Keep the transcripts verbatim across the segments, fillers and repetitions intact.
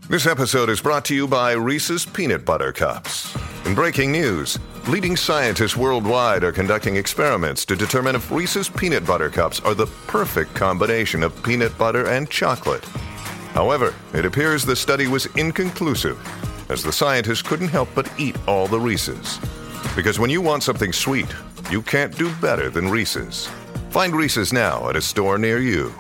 This episode is brought to you by Reese's Peanut Butter Cups. In breaking news, leading scientists worldwide are conducting experiments to determine if Reese's Peanut Butter Cups are the perfect combination of peanut butter and chocolate. However, it appears the study was inconclusive, as the scientists couldn't help but eat all the Reese's. Because when you want something sweet, you can't do better than Reese's. Find Reese's now at a store near you.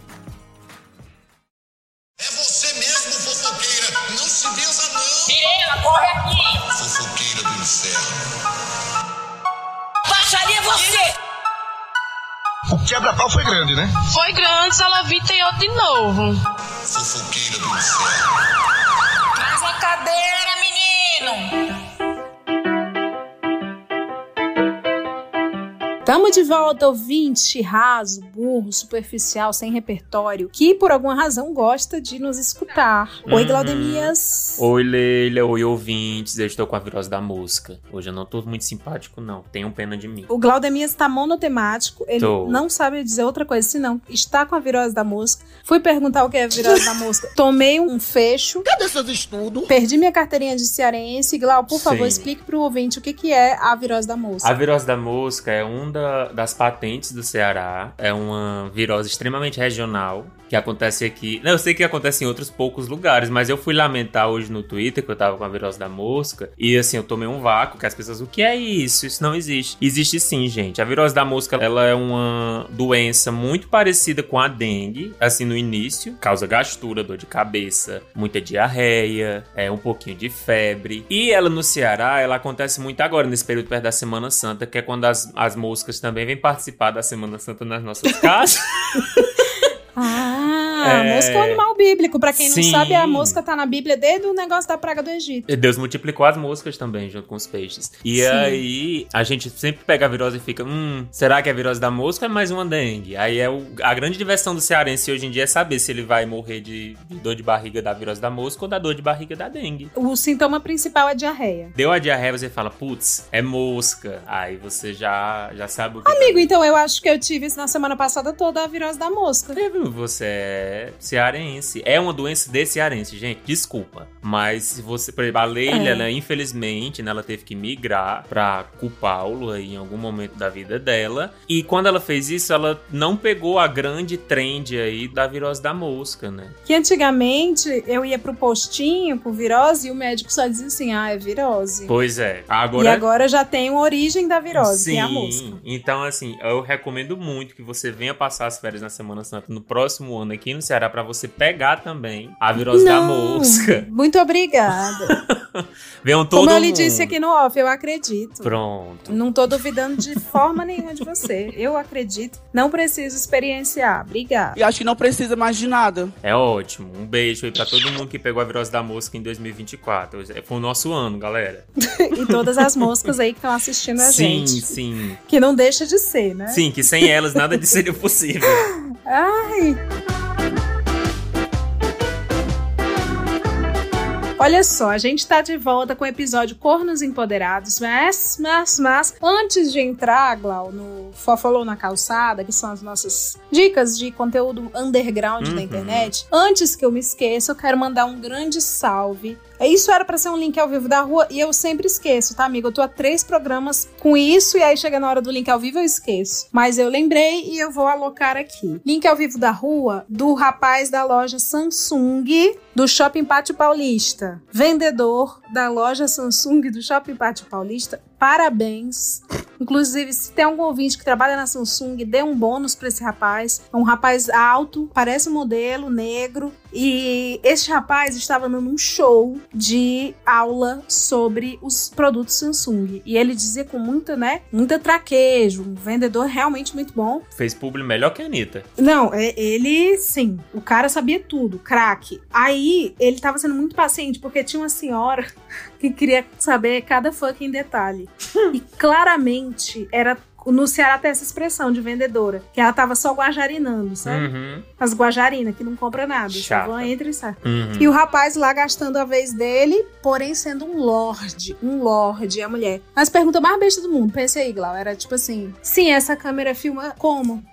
É você mesmo, fofoqueira. Não se beza, não. Sirena, corre aqui. Fofoqueira do inferno. Baixaria você. O quebra-pau foi grande, né? Foi grande, Salavita tem outro de novo. Fofoqueira do inferno. Traz a cadeira, menino. Tamo de volta, ouvinte raso, burro, superficial, sem repertório, que por alguma razão gosta de nos escutar. Oi, Uhum. Glaudemias. Oi, Leila. Oi, ouvintes. Eu estou com a virose da mosca. Hoje eu não tô muito simpático, não. Tenham pena de mim. O Glaudemias tá monotemático, ele Tô. não sabe dizer outra coisa senão está com a virose da mosca. Fui perguntar o que é a virose da mosca. Tomei um fecho. Cadê seus estudos? Perdi minha carteirinha de cearense. Glau, por favor, Sim. explique pro ouvinte o que, que é a virose da mosca. A virose da mosca é uma da- das patentes do Ceará. É uma virose extremamente regional que acontece aqui. Não, eu sei que acontece em outros poucos lugares, mas eu fui lamentar hoje no Twitter que eu tava com a virose da mosca e assim, eu tomei um vácuo, que as pessoas, o que é isso? Isso não existe. Existe sim, gente. A virose da mosca, ela é uma doença muito parecida com a dengue, assim, no início. Causa gastura, dor de cabeça, muita diarreia, é, um pouquinho de febre. E ela no Ceará, ela acontece muito agora, nesse período perto da Semana Santa, que é quando as, as moscas também vêm participar da Semana Santa nas nossas casas. Ah, É. a mosca é um animal bíblico. Pra quem não Sim. sabe, a mosca tá na Bíblia desde o negócio da praga do Egito. E Deus multiplicou as moscas também, junto com os peixes. E Sim. aí, a gente sempre pega a virose e fica, hum, será que é a virose da mosca ou é mais uma dengue? Aí é o, a grande diversão do cearense hoje em dia é saber se ele vai morrer de, de dor de barriga da virose da mosca ou da dor de barriga da dengue. O sintoma principal é diarreia. Deu a diarreia, você fala, putz, é mosca. Aí você já, já sabe o que... Amigo, então eu acho que eu tive isso na semana passada toda, a virose da mosca. Você é cearense. É uma doença de cearense, gente. Desculpa. Mas se você... Por exemplo, a Leila, É. ela, infelizmente, né, ela teve que migrar pra Cupaulo aí, em algum momento da vida dela. E quando ela fez isso, ela não pegou a grande trend aí da virose da mosca, né? Que antigamente eu ia pro postinho com virose e o médico só dizia assim, ah, é virose. Pois é. Agora... E agora já tem uma origem da virose, Sim, que é a mosca. Então assim, eu recomendo muito que você venha passar as férias na Semana Santa no próximo ano aqui no Ceará pra você pegar também a virose da Não, mosca. muito obrigada. Venham todo Como eu lhe mundo. disse aqui no off, eu acredito. Pronto. Não tô duvidando de forma nenhuma de você. Eu acredito. Não preciso experienciar. Obrigada. E acho que não precisa mais de nada. É ótimo. Um beijo aí pra todo mundo que pegou a virose da mosca em dois mil e vinte e quatro. Foi o nosso ano, galera. E todas as moscas aí que estão assistindo a sim, gente. sim. Que não deixa de ser, né? Sim, que sem elas nada disso seria possível. Ai. Olha só, a gente tá de volta com o episódio Cornos Empoderados, mas, mas, mas, antes de entrar, Glau, no Fofolou na Calçada, que são as nossas dicas de conteúdo underground Uhum. da internet, antes que eu me esqueça, eu quero mandar um grande salve. Isso era pra ser um link ao vivo da rua e eu sempre esqueço, tá, amigo? Eu tô há três programas com isso e aí chega na hora do link ao vivo eu esqueço. Mas eu lembrei e eu vou alocar aqui. Link ao vivo da rua do rapaz da loja Samsung do Shopping Pátio Paulista. Vendedor da loja Samsung do Shopping Pátio Paulista. Parabéns. Inclusive, se tem algum ouvinte que trabalha na Samsung, dê um bônus pra esse rapaz. É um rapaz alto, parece um modelo, negro. E este rapaz estava dando um show de aula sobre os produtos Samsung. E ele dizia com muita, né, muita traquejo. Um vendedor realmente muito bom. Fez publi melhor que a Anitta. Não, é- ele, sim. O cara sabia tudo, craque. Aí, ele tava sendo muito paciente, porque tinha uma senhora que queria saber cada fucking detalhe. E claramente era... No Ceará tem essa expressão de vendedora, que ela tava só guajarinando, sabe? Uhum. As guajarinas, que não compram nada. Só Chata. vão, entra e sai. Uhum. E o rapaz lá gastando a vez dele, porém sendo um lorde. Um lorde, a mulher. Mas pergunta mais besta do mundo. Pensa aí, Glau. Era tipo assim, sim, essa câmera filma como?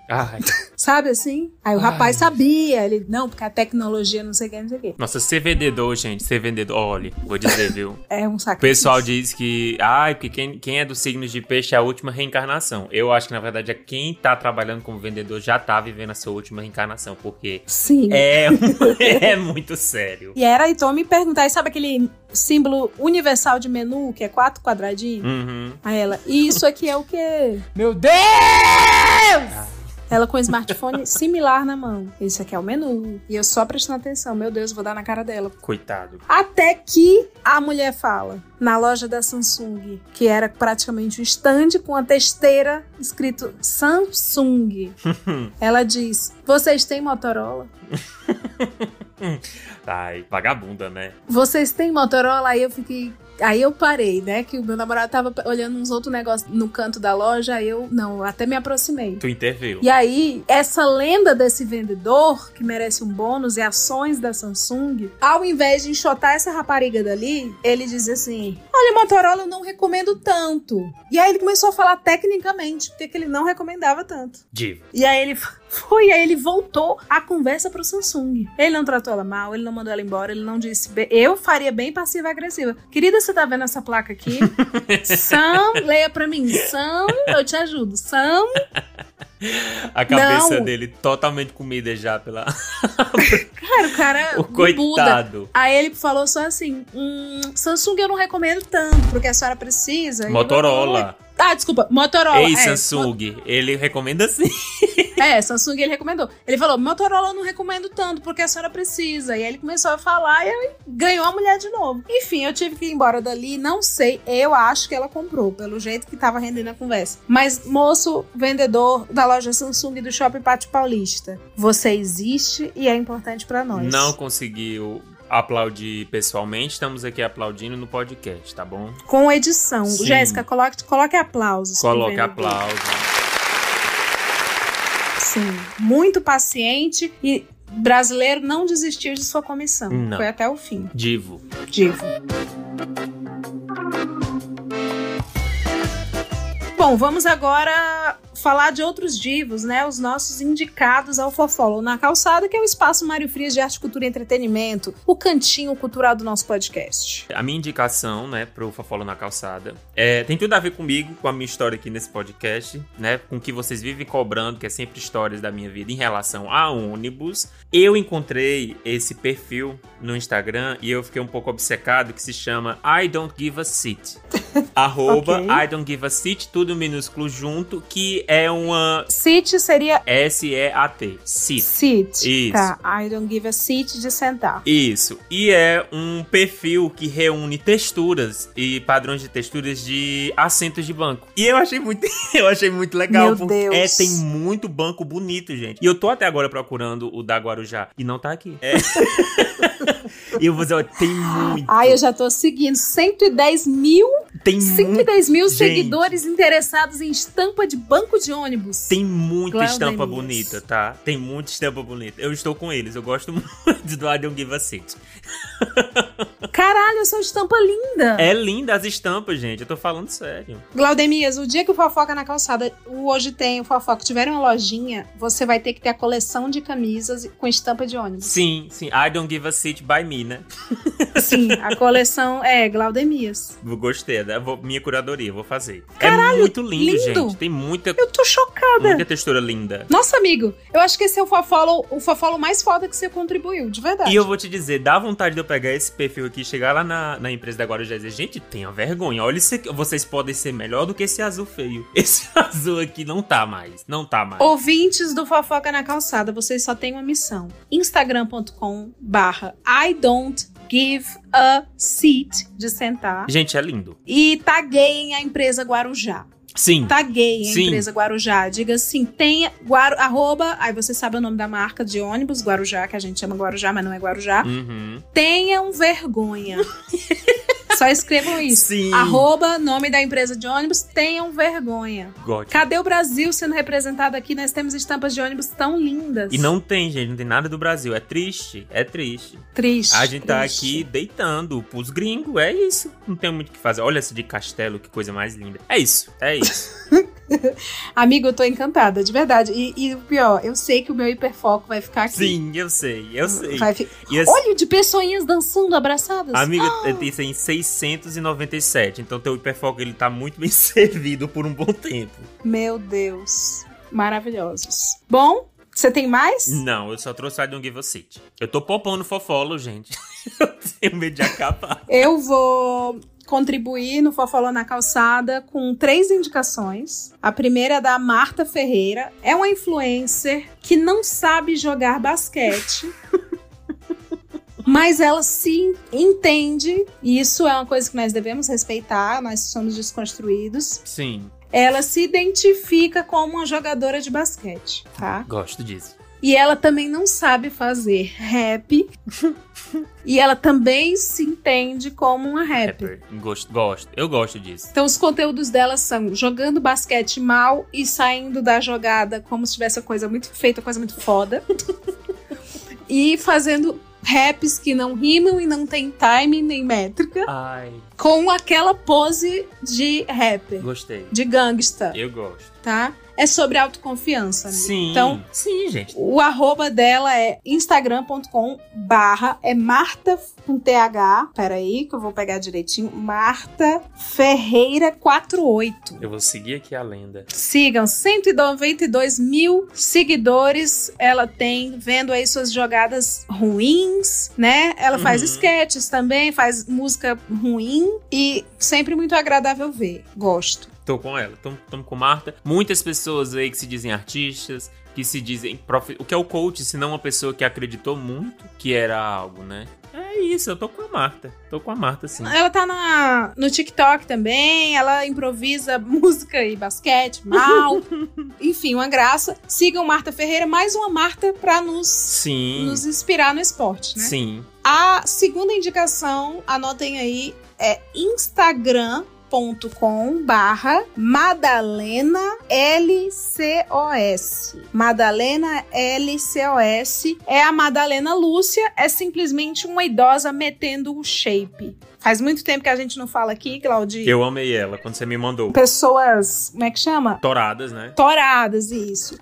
Ai. Sabe assim? Aí o rapaz sabia, ele, não, porque a tecnologia não sei o que, não sei o que. Nossa, ser vendedor, gente, ser vendedor, olha, vou dizer, viu? É um O sacrifício. pessoal diz que, ai, porque quem, quem é do signo de peixe é a última reencarnação. Eu acho que, na verdade, é quem tá trabalhando como vendedor já tá vivendo a sua última reencarnação, porque Sim. é, é muito sério. E era, então, me perguntar, e sabe aquele símbolo universal de menu, que é quatro quadradinhos? Uhum. Aí ela, e isso aqui é o quê? Meu Deus! Ela com o smartphone similar na mão. Isso aqui é o menu. E eu só prestando atenção. Meu Deus, vou dar na cara dela. Coitado. Até que a mulher fala, na loja da Samsung, que era praticamente um stand com a testeira escrito Samsung. Ela diz, vocês têm Motorola? Ai, vagabunda, né? Vocês têm Motorola? Aí eu fiquei... Aí eu parei, né? Que o meu namorado tava olhando uns outros negócios no canto da loja. Aí eu, não, até me aproximei. Tu interveio. E aí, essa lenda desse vendedor, que merece um bônus, e ações da Samsung, ao invés de enxotar essa rapariga dali, ele diz assim, olha, Motorola eu não recomendo tanto. E aí ele começou a falar tecnicamente, porque que ele não recomendava tanto. Divo. E aí ele foi, e aí ele voltou a conversa pro Samsung. Ele não tratou ela mal, ele não mandou ela embora, ele não disse... Be- eu faria bem passiva-agressiva. Querida, você tá vendo essa placa aqui? Sam, leia pra mim. Sam, eu te ajudo. Sam... A cabeça Não. dele totalmente comida já pela... Cara, o cara... O coitado. Buda. Aí ele falou só assim, hum, Samsung eu não recomendo tanto, porque a senhora precisa. E Motorola. eu, ah, desculpa, Motorola. Ei, é, Samsung, ele recomenda sim. É, Samsung ele recomendou. Ele falou, Motorola eu não recomendo tanto, porque a senhora precisa. E aí ele começou a falar e aí ganhou a mulher de novo. Enfim, eu tive que ir embora dali, não sei, eu acho que ela comprou, pelo jeito que tava rendendo a conversa. Mas, moço, vendedor da loja Samsung do Shopping Pátio Paulista, você existe e é importante pra nós. Não conseguiu aplaudir pessoalmente, estamos aqui aplaudindo no podcast, tá bom? Com edição. Sim. Jéssica, coloque, coloque aplausos. pro Coloque vendedor. aplauso. Sim, muito paciente e brasileiro não desistiu de sua comissão. Não. Foi até o fim. Divo. Divo. Bom, vamos agora falar de outros divos, né? Os nossos indicados ao Fofollow na Calçada, que é o Espaço Mário Frias de Arte, Cultura e Entretenimento, o cantinho cultural do nosso podcast. A minha indicação, né, pro Fofollow na Calçada, é, tem tudo a ver comigo, com a minha história aqui nesse podcast, né, com o que vocês vivem cobrando, que é sempre histórias da minha vida em relação a ônibus. Eu encontrei esse perfil no Instagram e eu fiquei um pouco obcecado, que se chama I Don't Give a Seat. Arroba Ok. I Don't Give a Seat, tudo minúsculo junto, que é uma Seat seria S E A T. Seat. seat. Isso. Tá, I don't give a seat de sentar. Isso. E é um perfil que reúne texturas e padrões de texturas de assentos de banco. E eu achei muito, eu achei muito legal. Meu porque Deus. É, tem muito banco bonito, gente. E eu tô até agora procurando o da Guarujá. E não tá aqui. É. E eu vou dizer, ó, tem muito. Ai, eu já tô seguindo cento e dez mil, Tem cento e dez mil Gente. seguidores interessados em estampa de banco de ônibus. Tem muita Glaudemias. estampa bonita, tá? Tem muita estampa bonita. Eu estou com eles. Eu gosto muito do I Don't Give a Seat. Caralho, essa estampa linda. É linda as estampas, gente. Eu tô falando sério. Glaudemias, o dia que o Fofoca na Calçada, o Hoje Tem, o Fofoca, tiver uma lojinha, você vai ter que ter a coleção de camisas com estampa de ônibus. Sim, sim. I Don't Give a Seat by me, né? Sim, a coleção é Glaudemias. Eu gostei, né? Vou- minha curadoria, vou fazer. Caralho, é muito lindo, lindo. gente. Tem muita, Eu tô chocada. muita textura linda. Nossa, amigo, eu acho que esse é o Fofollow, o Fofollow mais foda que você contribuiu, de verdade. E eu vou te dizer, dá vontade de eu pegar esse perfil aqui, chegar lá na, na empresa da Guarujá e dizer, gente, tenha vergonha, olha isso aqui, vocês podem ser melhor do que esse azul feio. Esse azul aqui não tá mais, não tá mais. Ouvintes do Fofoca na Calçada, vocês só têm uma missão. instagram ponto com barra I don't give a seat de sentar Gente, é lindo. e tagueiem a empresa Guarujá. Sim. Tagueiem a Sim. empresa Guarujá. Diga assim, tenha Guaru, arroba, aí você sabe o nome da marca de ônibus, Guarujá, que a gente chama Guarujá, mas não é Guarujá. Uhum. Tenham vergonha. Só escrevam isso. Sim. Arroba, nome da empresa de ônibus, tenham vergonha. Gótico. Cadê o Brasil sendo representado aqui? Nós temos estampas de ônibus tão lindas. E não tem, gente, não tem nada do Brasil. É triste, é triste. Triste. A gente tá triste. aqui deitando pros gringos, é isso. Não tem muito o que fazer. Olha essa de castelo, que coisa mais linda. É isso, é isso. Amigo, eu tô encantada, de verdade. E, e o pior, eu sei que o meu hiperfoco vai ficar aqui. Sim, eu sei, eu sei. Vai fi... E as... Olha, de pessoinhas dançando, abraçadas. Amiga, ah. isso é em seiscentos e noventa e sete, então teu hiperfoco ele tá muito bem servido por um bom tempo. Meu Deus, maravilhosos. Bom, você tem mais? Não, eu só trouxe a de um Give a City. Eu tô popando fofolo, gente. Eu tenho medo de acabar. Eu vou contribuir no Fofolô na Calçada com três indicações. A primeira é da Marta Ferreira. É uma influencer que não sabe jogar basquete. Mas ela se entende, e isso é uma coisa que nós devemos respeitar, nós somos desconstruídos. Sim. Ela se identifica como uma jogadora de basquete, tá? Gosto disso. E ela também não sabe fazer rap. E ela também se entende como uma rapper. Rapper. Gosto, gosto. Eu gosto disso. Então os conteúdos dela são jogando basquete mal e saindo da jogada como se tivesse uma coisa muito feita, coisa muito foda. E fazendo raps que não rimam e não tem timing nem métrica. Ai. Com aquela pose de rapper. Gostei. De gangsta. Eu gosto. Tá? É sobre autoconfiança, amigo. Sim. Então, sim, gente. O arroba dela é instagram ponto com barra é Marta com T H. Peraí, que eu vou pegar direitinho. Marta Ferreira quarenta e oito. Eu vou seguir aqui a lenda. Sigam, cento e noventa e dois mil seguidores ela tem, vendo aí suas jogadas ruins, né? Ela uhum. faz sketches também, faz música ruim e sempre muito agradável ver. Gosto. Tô com ela, tamo, tamo com Marta. Muitas pessoas aí que se dizem artistas, que se dizem... Prof... O que é o coach, se não uma pessoa que acreditou muito que era algo, né? É isso, eu tô com a Marta. Tô com a Marta, sim. Ela tá na, no TikTok também, ela improvisa música e basquete, mal. Enfim, uma graça. Sigam Marta Ferreira, mais uma Marta pra nos, sim. nos inspirar no esporte, né? Sim. A segunda indicação, anotem aí, é Instagram ponto com barra Madalena L C O S. Madalena L C O S é a Madalena Lúcia, é simplesmente uma idosa metendo o shape. Faz muito tempo que a gente não fala aqui, Claudio. Eu amei ela quando você me mandou. Pessoas, como é que chama? Toradas, né? Toradas, isso.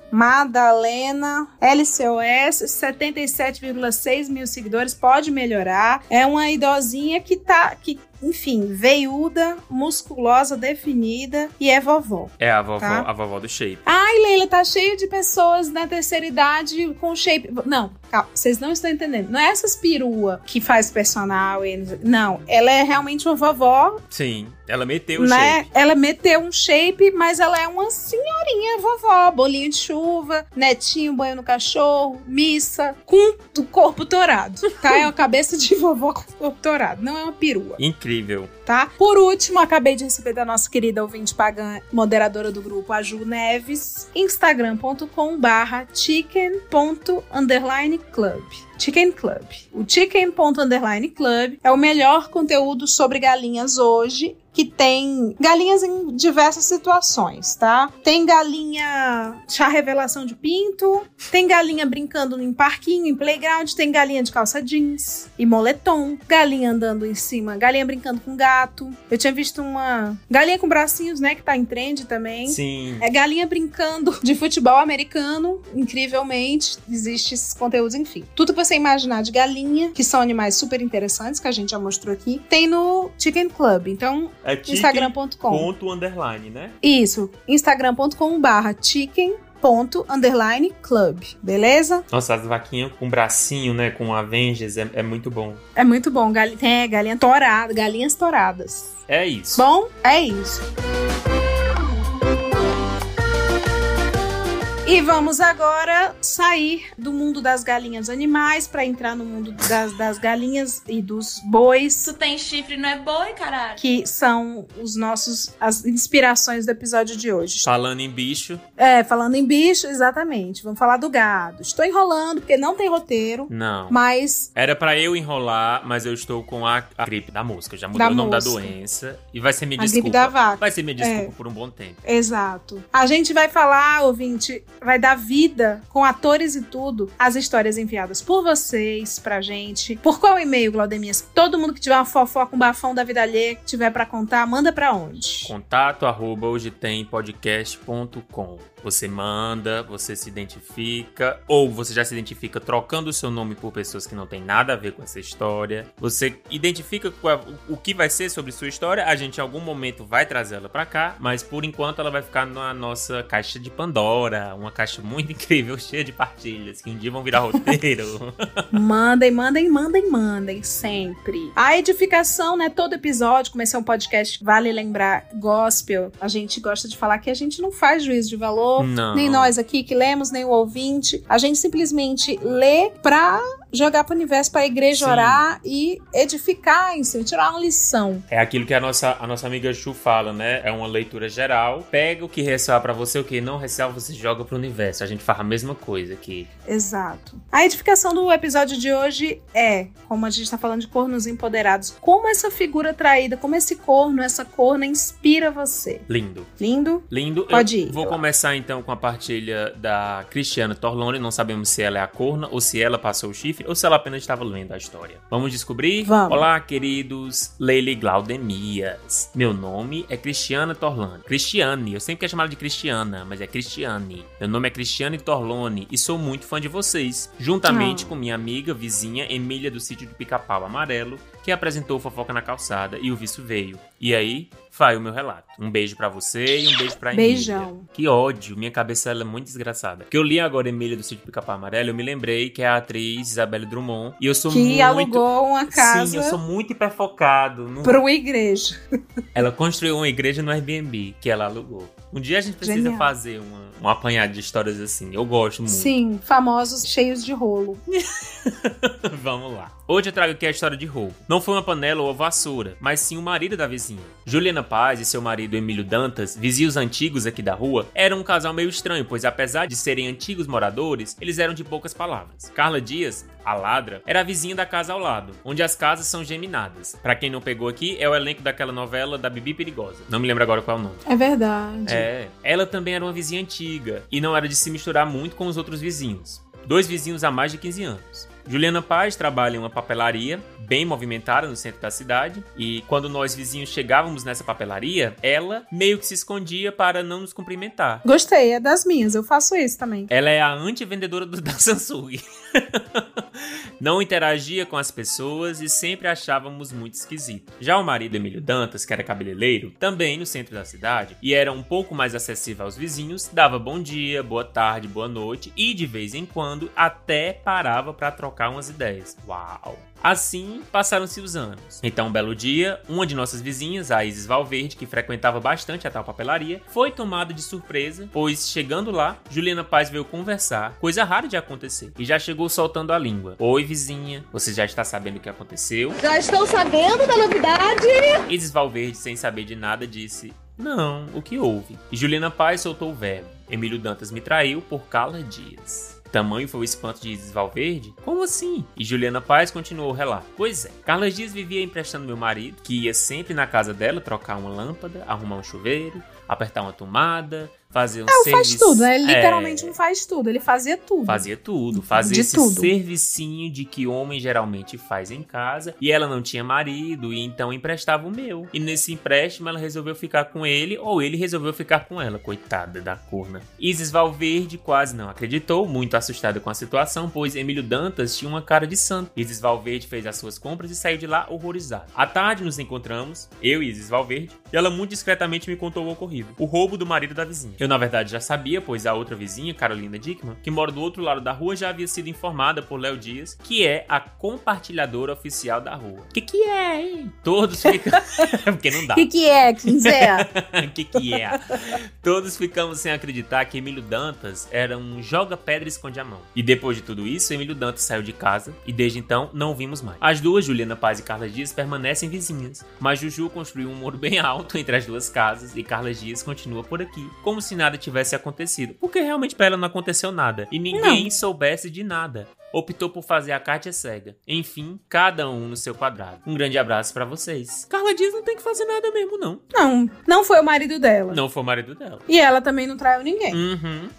Madalena L C O S, setenta e sete vírgula seis mil seguidores, pode melhorar. É uma idosinha que tá... Que, enfim, veiuda, musculosa, definida e é vovó. É a vovó, tá? A vovó do shape. Ai, Leila, tá cheio de pessoas na terceira idade com shape. Não, calma, vocês não estão entendendo. Não é essas perua que faz personal. Não, ela é realmente uma vovó. Sim, ela meteu o né? shape. Ela meteu um shape, mas ela é uma senhorinha vovó. Bolinho de chuva, netinho, banho no cachorro, missa, com o corpo torado, tá? É uma cabeça de vovó com o corpo torado, não é uma perua. Incrível. Tá? Por último, acabei de receber da nossa querida ouvinte pagã, moderadora do grupo, a Ju Neves, instagram ponto com barra chicken ponto underline club. Chicken Club. O chicken ponto underline club é o melhor conteúdo sobre galinhas hoje, que tem galinhas em diversas situações, tá? Tem galinha chá revelação de pinto, tem galinha brincando em parquinho, em playground, tem galinha de calça jeans e moletom, galinha andando em cima, galinha brincando com gato. Eu tinha visto uma galinha com bracinhos, né, que tá em trend também. Sim. É galinha brincando de futebol americano, incrivelmente, existe esses conteúdos, enfim. Tudo que você imaginar de galinha, que são animais super interessantes, que a gente já mostrou aqui, tem no Chicken Club. Então, é instagram ponto com. Ponto underline, né? Isso, instagram ponto com barra chicken ponto underline club, beleza? Nossa, as vaquinhas com bracinho, né, com Avengers, é, é muito bom. É muito bom, Gal- é, galinha torada, galinhas toradas. É isso. Bom, é isso. E vamos agora sair do mundo das galinhas animais para entrar no mundo das, das galinhas e dos bois. Tu tem chifre, não é boi, caralho? Que são os nossos, as inspirações do episódio de hoje. Falando em bicho. É, falando em bicho, exatamente. Vamos falar do gado. Estou enrolando porque não tem roteiro. Não. Mas... Era pra eu enrolar, mas eu estou com a, a gripe da mosca. Já mudou Da o nome mosca. da doença. E vai ser minha A desculpa. gripe da vaca. Vai ser minha desculpa É. por um bom tempo. Exato. A gente vai falar, ouvinte, vai dar vida com atores e tudo às histórias enviadas por vocês pra gente. Por qual e-mail, Glaudemias? Todo mundo que tiver uma fofoca, um bafão da vida alheia, que tiver pra contar, manda pra onde? Contato arroba hoje tem podcast ponto com. Você manda, você se identifica, ou você já se identifica trocando o seu nome por pessoas que não tem nada a ver com essa história. Você identifica o que vai ser sobre sua história, a gente em algum momento vai trazer ela pra cá, mas por enquanto ela vai ficar na nossa caixa de Pandora, uma caixa muito incrível, cheia de partilhas, que um dia vão virar roteiro. Mandem, mandem, mandem, mandem, sempre. A edificação, né, todo episódio, como esse é um podcast, vale lembrar, gospel, a gente gosta de falar que a gente não faz juízo de valor, não. Nem nós aqui que lemos, nem o ouvinte. A gente simplesmente lê pra jogar pro universo, pra igreja Sim. orar e edificar em si, tirar uma lição. É aquilo que a nossa, a nossa amiga Chu fala, né? É uma leitura geral. Pega o que ressoar pra você, o que não ressoar, você joga pro universo. A gente faz a mesma coisa aqui. Exato. A edificação do episódio de hoje é, como a gente tá falando de cornos empoderados, como essa figura traída, como esse corno, essa corna inspira você. Lindo. Lindo? Lindo. Pode Eu ir. Vou começar então com a partilha da Cristiana Torlone. Não sabemos se ela é a corna ou se ela passou o chifre ou se ela apenas estava lendo a história. Vamos descobrir? Vamos. Olá, queridos Leila e Glaudemias. Meu nome é Cristiana Torlone. Cristiane. Eu sempre quero chamar ela de Cristiana, mas é Cristiane. Meu nome é Cristiane Torlone e sou muito fã de vocês. Juntamente Oh. com minha amiga vizinha Emília do sítio do Pica-Pau Amarelo, que apresentou Fofoca na Calçada e o vice veio. E aí, vai o meu relato. Um beijo pra você e um beijo pra Emília. Beijão. Que ódio, minha cabeça ela é muito desgraçada. Que eu li agora Emília do sítio do Pica-Pau Amarelo, eu me lembrei que é a atriz Isabelle Drummond. E eu sou Que muito... alugou uma casa. Sim, eu sou muito hiperfocado. No... Pra uma igreja. Ela construiu uma igreja no Airbnb, que ela alugou. Um dia a gente precisa Genial. fazer uma, um apanhado de histórias assim. Eu gosto muito. Sim, famosos cheios de rolo. Vamos lá. Hoje eu trago aqui a história de roubo. Não foi uma panela ou a vassoura, mas sim o marido da vizinha. Juliana Paz e seu marido Emílio Dantas, vizinhos antigos aqui da rua, eram um casal meio estranho, pois apesar de serem antigos moradores, eles eram de poucas palavras. Carla Dias, a ladra, era a vizinha da casa ao lado, onde as casas são geminadas. Pra quem não pegou aqui, é o elenco daquela novela da Bibi Perigosa. Não me lembro agora qual é o nome. É verdade. É, ela também era uma vizinha antiga e não era de se misturar muito com os outros vizinhos. Dois vizinhos há mais de quinze anos. Juliana Paz trabalha em uma papelaria bem movimentada no centro da cidade e quando nós vizinhos chegávamos nessa papelaria, ela meio que se escondia para não nos cumprimentar. Gostei, é das minhas, eu faço isso também. Ela é a anti-vendedora do, da Samsung. Não interagia com as pessoas e sempre achávamos muito esquisito. Já o marido Emílio Dantas, que era cabeleireiro, também no centro da cidade e era um pouco mais acessível aos vizinhos, dava bom dia, boa tarde, boa noite e de vez em quando até parava para trocar umas ideias. Uau! Assim, passaram-se os anos. Então, um belo dia, uma de nossas vizinhas, a Isis Valverde, que frequentava bastante a tal papelaria, foi tomada de surpresa, pois, chegando lá, Juliana Paz veio conversar, coisa rara de acontecer, e já chegou soltando a língua. Oi, vizinha, você já está sabendo o que aconteceu? Já estou sabendo da novidade? Isis Valverde, sem saber de nada, disse... Não, o que houve? E Juliana Paz soltou o verbo. Emílio Dantas me traiu por Carla Dias. Tamanho foi o espanto de Isis Valverde? Como assim? E Juliana Paz continuou o relato. Pois é, Carla Dias vivia emprestando meu marido, que ia sempre na casa dela trocar uma lâmpada, arrumar um chuveiro, apertar uma tomada, fazer um É, o serviço... faz tudo, né? Ele literalmente É, não faz tudo, ele fazia tudo. Fazia tudo, fazia De esse tudo. servicinho de que homem geralmente faz em casa. E ela não tinha marido, e então emprestava o meu. E nesse empréstimo ela resolveu ficar com ele, ou ele resolveu ficar com ela, coitada da corna. Isis Valverde quase não acreditou, muito assustada com a situação, pois Emílio Dantas tinha uma cara de santo. Isis Valverde fez as suas compras e saiu de lá horrorizada. À tarde nos encontramos, eu e Isis Valverde, e ela muito discretamente me contou o ocorrido. O roubo do marido da vizinha. Eu, na verdade, já sabia, pois a outra vizinha, Carolina Dickman, que mora do outro lado da rua, já havia sido informada por Léo Dias, que é a compartilhadora oficial da rua. Que que é, hein? Todos ficam... Porque não dá. Que que é, Quinzé? que que é? Todos ficamos sem acreditar que Emílio Dantas era um joga-pedra e esconde a mão. E depois de tudo isso, Emílio Dantas saiu de casa e desde então não o vimos mais. As duas, Juliana Paz e Carla Dias, permanecem vizinhas, mas Juju construiu um muro bem alto entre as duas casas e Carla Dias continua por aqui, como se nada tivesse acontecido, porque realmente pra ela não aconteceu nada e ninguém Não. soubesse de nada. Optou por fazer a Kátia cega. Enfim, cada um no seu quadrado. Um grande abraço pra vocês. Carla Dias não tem que fazer nada mesmo, não. Não, não foi o marido dela. Não foi o marido dela. E ela também não traiu ninguém. Uhum.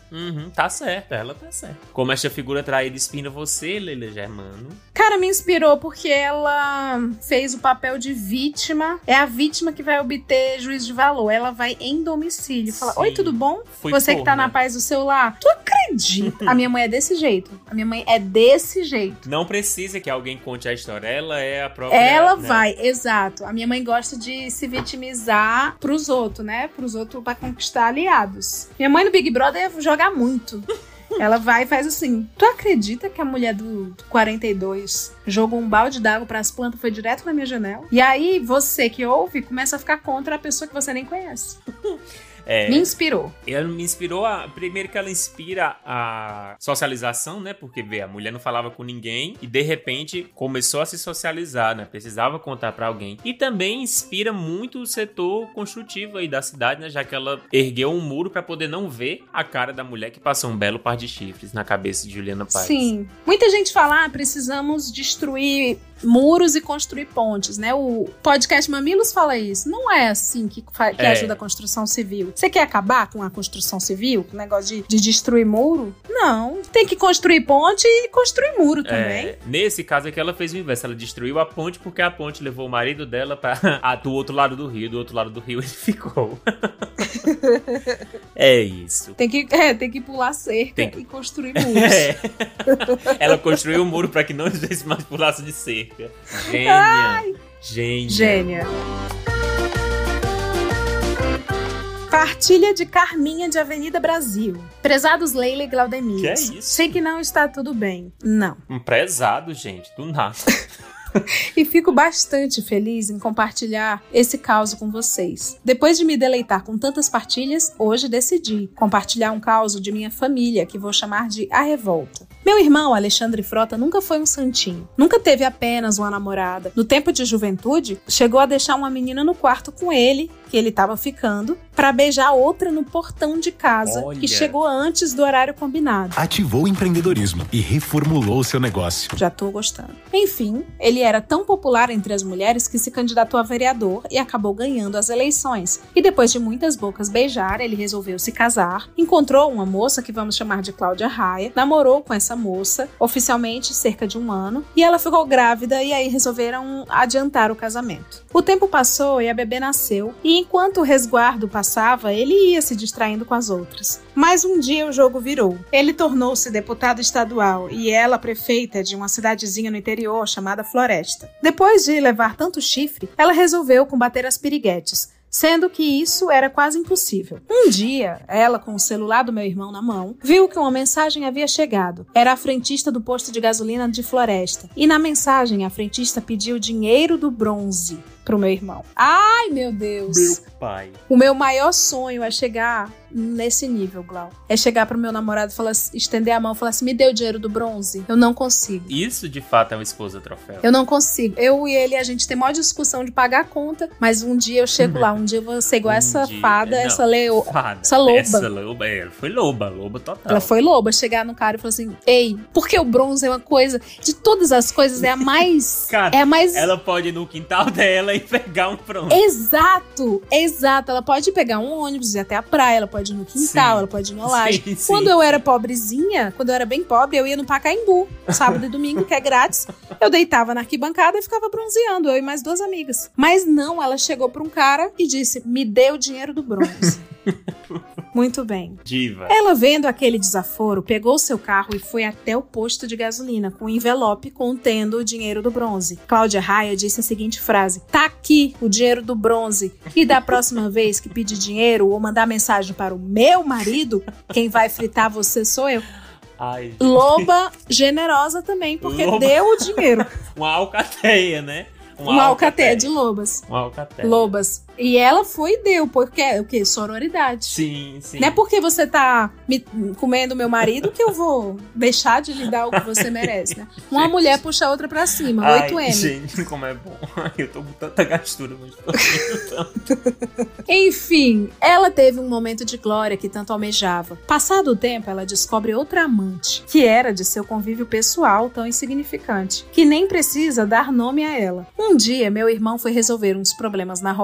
Uhum, tá certo, ela tá certa. Como esta figura traída inspira você, Leila Germano? Cara, me inspirou porque ela fez o papel de vítima. É a vítima que vai obter juízo de valor. Ela vai em domicílio. Fala, oi, tudo bom? Fui você por, que tá né? na paz do seu lar. Tu acredita? A minha mãe é desse jeito. A minha mãe é desse jeito. Não precisa que alguém conte a história. Ela é a própria... Ela né? vai, exato. A minha mãe gosta de se vitimizar pros outros, né? Pros outros pra conquistar aliados. Minha mãe no Big Brother ia jogar muito. Ela vai e faz assim. Tu acredita que a mulher do quarenta e dois jogou um balde d'água pras plantas e foi direto na minha janela? E aí, você que ouve, começa a ficar contra a pessoa que você nem conhece. É, me inspirou. Ela me inspirou, a, primeiro que ela inspira a socialização, né? Porque, vê, a mulher não falava com ninguém e, de repente, começou a se socializar, né? Precisava contar pra alguém. E também inspira muito o setor construtivo aí da cidade, né? Já que ela ergueu um muro pra poder não ver a cara da mulher que passou um belo par de chifres na cabeça de Juliana Paz. Sim. Muita gente fala, ah, precisamos destruir muros e construir pontes, né? O podcast Mamilos fala isso. Não é assim que, que É. ajuda a construção civil. Você quer acabar com a construção civil? Com o negócio de, de destruir muro? Não. Tem que construir ponte e construir muro também. É, nesse caso aqui ela fez o inverso. Ela destruiu a ponte porque a ponte levou o marido dela pra, a, do outro lado do rio. Do outro lado do rio ele ficou. É isso. Tem que, é, tem que pular cerca Tem que- e construir muros. É. Ela construiu um muro pra que não existisse mais pulaço de cerca. Gênia. Ai. Gênia. Gênia. Partilha de Carminha de Avenida Brasil. Prezados Leila e Glaudemir. Que é isso? Sei que não está tudo bem. Não. Um prezado, gente, do nada. E fico bastante feliz em compartilhar esse caos com vocês. Depois de me deleitar com tantas partilhas, hoje decidi compartilhar um caos de minha família, que vou chamar de A Revolta. Meu irmão, Alexandre Frota, nunca foi um santinho. Nunca teve apenas uma namorada. No tempo de juventude, chegou a deixar uma menina no quarto com ele, que ele estava ficando, pra beijar outra no portão de casa, Olha. que chegou antes do horário combinado. Ativou o empreendedorismo e reformulou seu negócio. Já tô gostando. Enfim, ele era tão popular entre as mulheres que se candidatou a vereador e acabou ganhando as eleições. E depois de muitas bocas beijar, ele resolveu se casar, encontrou uma moça que vamos chamar de Cláudia Raia, namorou com essa moça, oficialmente cerca de um ano, e ela ficou grávida e aí resolveram adiantar o casamento. O tempo passou e a bebê nasceu, e enquanto o resguardo passava, ele ia se distraindo com as outras. Mas um dia o jogo virou. Ele tornou-se deputado estadual e ela prefeita de uma cidadezinha no interior chamada Floresta. Depois de levar tanto chifre, ela resolveu combater as piriguetes, sendo que isso era quase impossível. Um dia, ela, com o celular do meu irmão na mão, viu que uma mensagem havia chegado. Era a frentista do posto de gasolina de Floresta. E na mensagem, a frentista pediu dinheiro do bronze pro meu irmão. Ai, meu Deus! Meu pai. O meu maior sonho é chegar nesse nível, Glau. É chegar pro meu namorado e falar, estender a mão e falar assim, me dê o dinheiro do bronze. Eu não consigo. Isso de fato é uma esposa troféu. Eu não consigo. Eu e ele, a gente tem maior discussão de pagar a conta, mas um dia eu chego lá, um dia eu vou ser igual Um essa dia- fada, não, essa leo... fada. essa loba. Essa loba, é, ela foi loba, loba total. Ela foi loba, chegar no cara e falar assim, ei, porque o bronze é uma coisa, de todas as coisas, é a mais... Cara, é a mais... ela pode ir no quintal dela e pegar um bronze. Exato, exato. Ela pode pegar um ônibus e ir até a praia, ela pode ir no quintal, Sim. ela pode ir no laje. Sim, sim, Quando eu sim. era pobrezinha, quando eu era bem pobre, eu ia no Pacaembu, sábado e domingo, que é grátis. Eu deitava na arquibancada e ficava bronzeando, eu e mais duas amigas. Mas não, ela chegou pra um cara e disse, me dê o dinheiro do bronze. Muito bem. Diva. Ela, vendo aquele desaforo, pegou seu carro e foi até o posto de gasolina com um envelope contendo o dinheiro do bronze. Cláudia Raia disse a seguinte frase: tá aqui o dinheiro do bronze. E da próxima vez que pedir dinheiro ou mandar mensagem para o meu marido, quem vai fritar você sou eu. Ai, gente. Loba generosa também, porque Loba. deu o dinheiro. Uma alcateia, né? Uma alcateia de lobas. Uma alcateia. Lobas. E ela foi e deu, porque é o quê? Sororidade. Sim, sim. Não é porque você tá me comendo meu marido que eu vou deixar de lhe dar o que você merece, né? Uma Gente. mulher puxa a outra pra cima, Ai, oito ene. gente, como é bom. Eu tô com tanta gastura, mas tô rindo tanto. Enfim, ela teve um momento de glória que tanto almejava. Passado o tempo, ela descobre outra amante, que era de seu convívio pessoal tão insignificante, que nem precisa dar nome a ela. Um dia, meu irmão foi resolver uns problemas na roça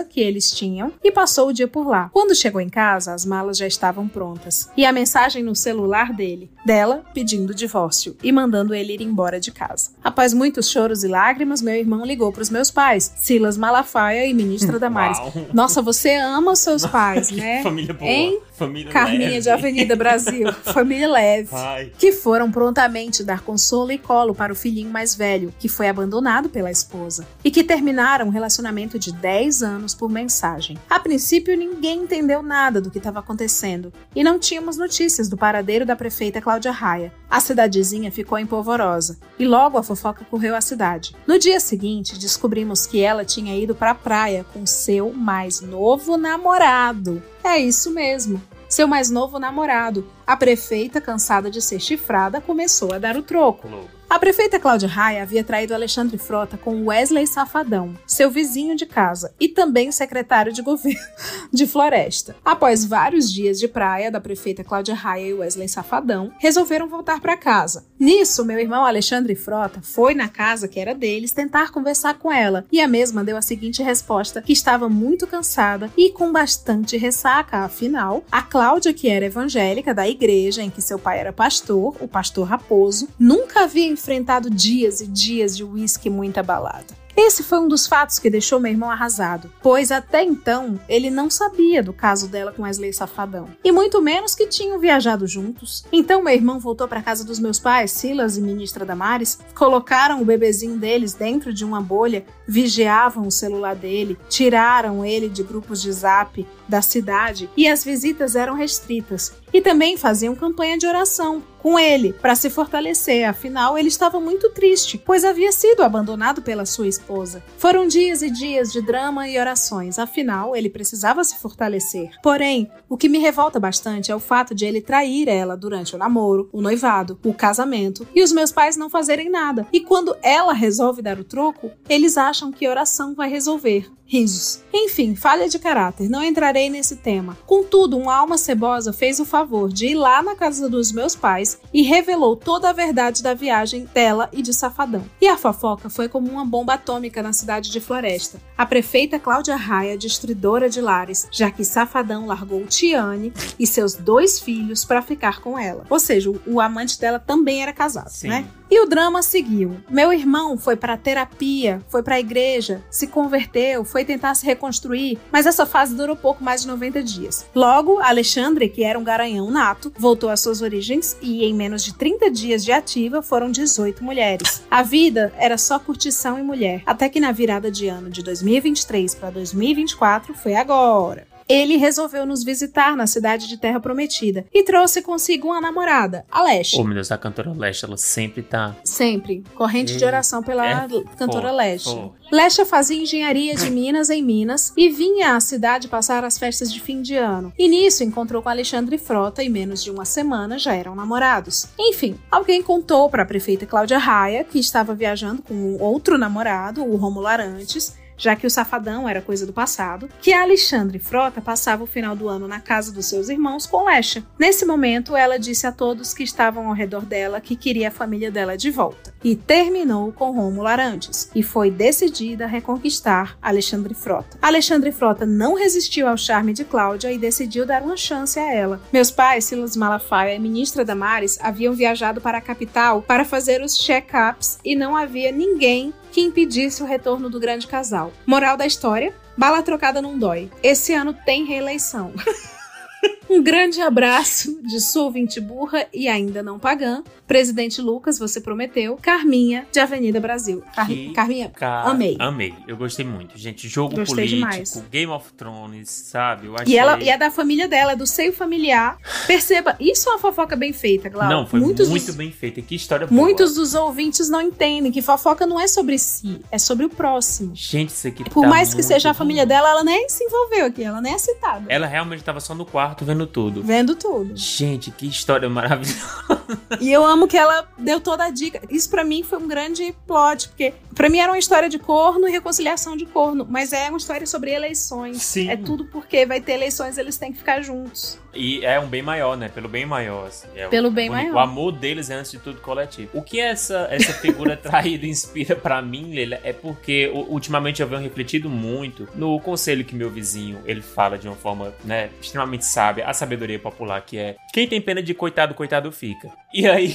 que eles tinham e passou o dia por lá. Quando chegou em casa, as malas já estavam prontas. E a mensagem no celular dele, dela pedindo divórcio e mandando ele ir embora de casa. Após muitos choros e lágrimas, meu irmão ligou para os meus pais, Silas Malafaia e ministra Damares. Uau. Nossa, você ama os seus pais, né? Família boa. Hein? Família Carminha leve. de Avenida Brasil. Família leve. Ai. Que foram prontamente dar consolo e colo para o filhinho mais velho, que foi abandonado pela esposa. E que terminaram um relacionamento de dez anos por mensagem. A princípio, ninguém entendeu nada do que estava acontecendo. E não tínhamos notícias do paradeiro da prefeita Cláudia Raia. A cidadezinha ficou empolvorosa. E logo a fofoca correu à cidade. No dia seguinte, descobrimos que ela tinha ido para a praia com seu mais novo namorado. É isso mesmo. Seu mais novo namorado. A prefeita, cansada de ser chifrada, começou a dar o troco. A prefeita Cláudia Raia havia traído Alexandre Frota com Wesley Safadão, seu vizinho de casa e também secretário de governo de Floresta. Após vários dias de praia da prefeita Cláudia Raia e Wesley Safadão, resolveram voltar para casa. Nisso, meu irmão Alexandre Frota foi na casa que era deles tentar conversar com ela e a mesma deu a seguinte resposta, que estava muito cansada e com bastante ressaca. Afinal, a Cláudia, que era evangélica da igreja em que seu pai era pastor, o pastor Raposo, nunca havia enfrentado dias e dias de uísque e muita balada. Esse foi um dos fatos que deixou meu irmão arrasado, pois até então ele não sabia do caso dela com Wesley Safadão, e muito menos que tinham viajado juntos. Então meu irmão voltou para casa dos meus pais, Silas e ministra Damares, colocaram o bebezinho deles dentro de uma bolha, vigiavam o celular dele, tiraram ele de grupos de zap da cidade e as visitas eram restritas. E também faziam campanha de oração com ele, para se fortalecer, afinal ele estava muito triste, pois havia sido abandonado pela sua esposa. Foram dias e dias de drama e orações, afinal ele precisava se fortalecer. Porém, o que me revolta bastante é o fato de ele trair ela durante o namoro, o noivado, o casamento, e os meus pais não fazerem nada. E quando ela resolve dar o troco, eles acham que oração vai resolver. Risos. Enfim, falha de caráter, não entrarei nesse tema. Contudo, uma alma cebosa fez o favor de ir lá na casa dos meus pais e revelou toda a verdade da viagem dela e de Safadão. E a fofoca foi como uma bomba atômica na cidade de Floresta. A prefeita Cláudia Raia, destruidora de lares, já que Safadão largou Tiane e seus dois filhos para ficar com ela. Ou seja, o, o amante dela também era casado, Sim. né? E o drama seguiu. Meu irmão foi para terapia, foi para a igreja, se converteu, foi tentar se reconstruir, mas essa fase durou pouco mais de noventa dias. Logo, Alexandre, que era um garanhão nato, voltou às suas origens e em menos de trinta dias de ativa foram dezoito mulheres. A vida era só curtição e mulher, até que na virada de ano de dois mil e vinte e três para dois mil e vinte e quatro foi agora. Ele resolveu nos visitar na cidade de Terra Prometida e trouxe consigo uma namorada, a Lesha. Oh, meu Deus, a cantora Lesha, ela sempre tá... Sempre. Corrente e... de oração pela é cantora for, Lesha. for. Lesha fazia engenharia de Minas em Minas e vinha à cidade passar as festas de fim de ano. E nisso encontrou com Alexandre Frota e menos de uma semana já eram namorados. Enfim, alguém contou para a prefeita Cláudia Raia, que estava viajando com outro namorado, o Rômulo Arantes, já que o Safadão era coisa do passado, que a Alexandre Frota passava o final do ano na casa dos seus irmãos com Lesha. Nesse momento, ela disse a todos que estavam ao redor dela que queria a família dela de volta. E terminou com Rômulo Arantes. E foi decidida a reconquistar Alexandre Frota. Alexandre Frota não resistiu ao charme de Cláudia e decidiu dar uma chance a ela. Meus pais, Silas Malafaia e ministra Damares, haviam viajado para a capital para fazer os check-ups e não havia ninguém que impedisse o retorno do grande casal. Moral da história: bala trocada não dói. Esse ano tem reeleição. Um grande abraço de sua ouvinte burra e ainda não pagã. Presidente Lucas, você prometeu. Carminha, de Avenida Brasil. Car... Carminha, Car... amei. Amei, eu gostei muito. Gente, jogo gostei político, demais. Game of Thrones, sabe? Eu achei... E, ela, e é da família dela, do seio familiar. Perceba, isso é uma fofoca bem feita, Glauco. Não, foi muitos muito dos... bem feita. Que história boa. Muitos dos ouvintes não entendem que fofoca não é sobre si, é sobre o próximo. Gente, isso aqui Por tá mais que muito seja a bom. família dela, ela nem se envolveu aqui, ela nem é citada. Ela realmente tava só no quarto vendo tudo. Vendo tudo. Gente, que história maravilhosa. E eu amo que ela deu toda a dica. Isso pra mim foi um grande plot, porque pra mim era uma história de corno e reconciliação de corno, mas é uma história sobre eleições. Sim. É tudo porque vai ter eleições, eles têm que ficar juntos. E é um bem maior, né? Pelo bem maior. Assim. É Pelo o, bem o, maior. O amor deles é, antes de tudo, coletivo. O que essa, essa figura traída inspira pra mim, Leila, é porque ultimamente eu venho refletido muito no conselho que meu vizinho, ele fala de uma forma, né, extremamente sábia, a sabedoria popular, que é: quem tem pena de coitado, coitado fica. E aí,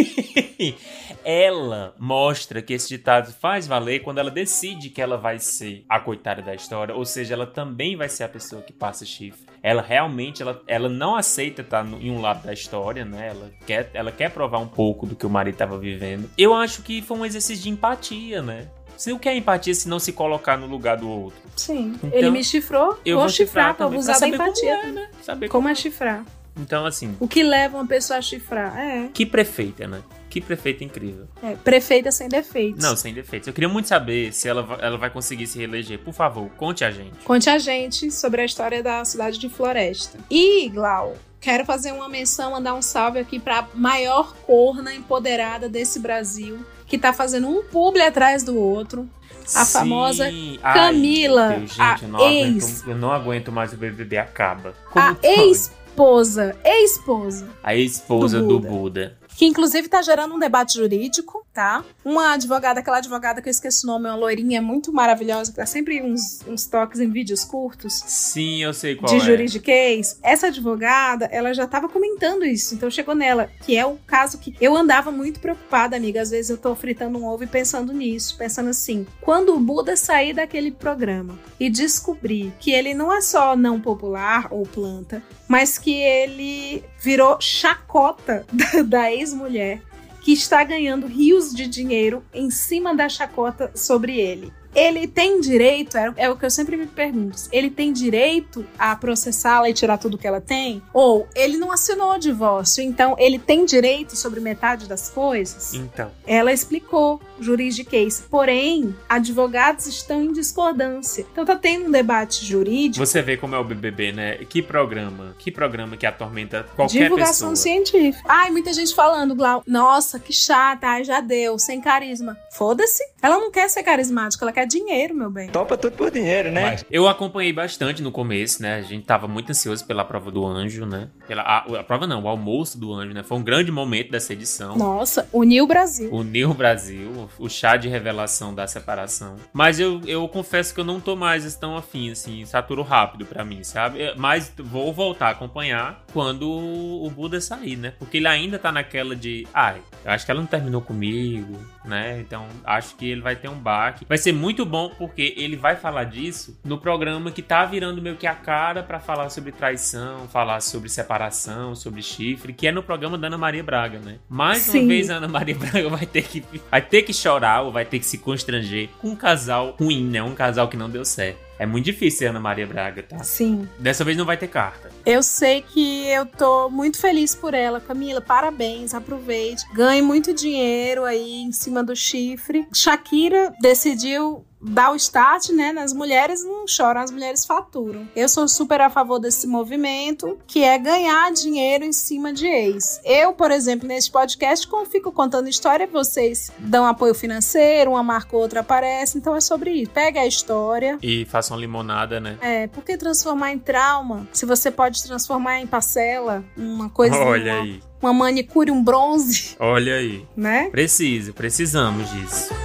ela mostra que esse ditado faz valer quando ela decide que ela vai ser a coitada da história, ou seja, ela também vai ser a pessoa que passa chifre. Ela realmente, ela, ela não aceita estar no, em um lado da história, né? Ela quer, ela quer provar um pouco do que o marido estava vivendo. Eu acho que foi um exercício de empatia, né? Se o que é empatia se não se colocar no lugar do outro? Sim. Então, ele me chifrou, eu vou vou chifrar, chifrar pra também, usar pra da saber empatia. como é, né? Saber como como é chifrar. Então, assim... O que leva uma pessoa a chifrar? É. Que prefeita, né? Que prefeita incrível. É, prefeita sem defeitos. Não, sem defeitos. Eu queria muito saber se ela, vai- ela vai conseguir se reeleger. Por favor, conte a gente. Conte a gente sobre a história da cidade de Floresta. E, Glau, quero fazer uma menção, mandar um salve aqui pra maior corna empoderada desse Brasil, que tá fazendo um publi atrás do outro. A Sim. famosa Ai, Camila, meu Deus, gente, a eu, não ex. aguento, eu não aguento mais o B B B acaba. Como A pode? ex-esposa, ex-esposa, A esposa do do Buda. Buda. que inclusive tá gerando um debate jurídico, tá? Uma advogada, aquela advogada que eu esqueci o nome, uma loirinha muito maravilhosa, que dá sempre uns, uns toques em vídeos curtos. Sim, eu sei qual de é. juridiquês. Essa advogada, ela já tava comentando isso, então chegou nela, que é o caso que eu andava muito preocupada, amiga. Às vezes eu tô fritando um ovo e pensando nisso, pensando assim, quando o Buda sair daquele programa e descobrir que ele não é só não popular ou planta, mas que ele virou chacota da, da ex-mulher, que está ganhando rios de dinheiro em cima da chacota sobre ele. Ele tem direito, é, é o que eu sempre me pergunto, ele tem direito a processá-la e tirar tudo que ela tem? Ou ele não assinou o divórcio, então ele tem direito sobre metade das coisas? Então. Ela explicou, juridiquês, porém, advogados estão em discordância. Então tá tendo um debate jurídico. Você vê como é o B B B, né? Que programa, que programa que atormenta qualquer Divulgação pessoa. científica. Ai, muita gente falando, Glau, nossa, que chata, ai, já deu, sem carisma. Foda-se. Ela não quer ser carismática, ela quer dinheiro, meu bem. Topa tudo por dinheiro, né? Mas eu acompanhei bastante no começo, né? A gente tava muito ansioso pela prova do anjo, né? Pela, a, a prova não, o almoço do anjo, né? Foi um grande momento dessa edição. Nossa, uniu o Brasil. Uniu o Brasil, o chá de revelação da separação. Mas eu, eu confesso que eu não tô mais tão afim, assim, saturo rápido pra mim, sabe? Mas vou voltar a acompanhar quando o Buda sair, né? Porque ele ainda tá naquela de, ai, eu acho que ela não terminou comigo, né? Então acho que ele vai ter um baque. Vai ser muito bom porque ele vai falar disso no programa que tá virando meio que a cara pra falar sobre traição, falar sobre separação, sobre chifre, que é no programa da Ana Maria Braga, né? Mais Sim. uma vez a Ana Maria Braga vai ter que vai ter que chorar ou vai ter que se constranger com um casal ruim, né? Um casal que não deu certo. É muito difícil ser Ana Maria Braga, tá? Sim. Dessa vez não vai ter carta. Eu sei que eu tô muito feliz por ela. Camila, parabéns, aproveite. Ganhe muito dinheiro aí em cima do chifre. Shakira decidiu dar o start, né? As mulheres não choram, as mulheres faturam. Eu sou super a favor desse movimento, que é ganhar dinheiro em cima de ex. Eu, por exemplo, neste podcast, como fico contando história, vocês dão apoio financeiro, uma marca ou outra aparece, então é sobre isso. Pega a história. E faça uma limonada, né? É, por que transformar em trauma? Se você pode transformar em parcela, uma coisa... Olha uma, aí. Uma manicure, um bronze. Olha aí. Né? Preciso, precisamos disso.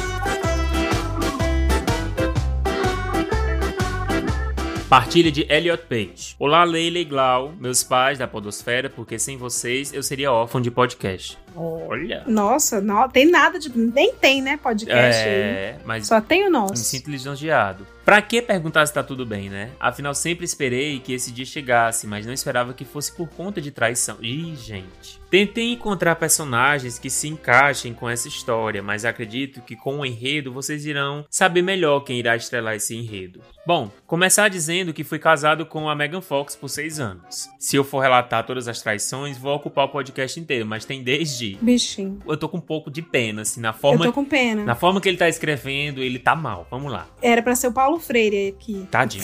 Partilha de Elliot Page. Olá, Leila e Glau, meus pais da podosfera, porque sem vocês eu seria órfão de podcast. Olha. Nossa, não tem nada de... Nem tem, né, podcast É, aí. mas... Só tem o nosso. Me sinto lisonjeado. Pra que perguntar se tá tudo bem, né? Afinal, sempre esperei que esse dia chegasse, mas não esperava que fosse por conta de traição. Ih, gente. Tentei encontrar personagens que se encaixem com essa história, mas acredito que com o enredo vocês irão saber melhor quem irá estrelar esse enredo. Bom, começar dizendo que fui casado com a Megan Fox por seis anos. Se eu for relatar todas as traições, vou ocupar o podcast inteiro, mas tem desde... Bichinho. Eu tô com um pouco de pena, assim, na forma... Eu tô com pena. Na forma que ele tá escrevendo, ele tá mal. Vamos lá. Era pra ser o Paulo Freire aqui. Tadinho.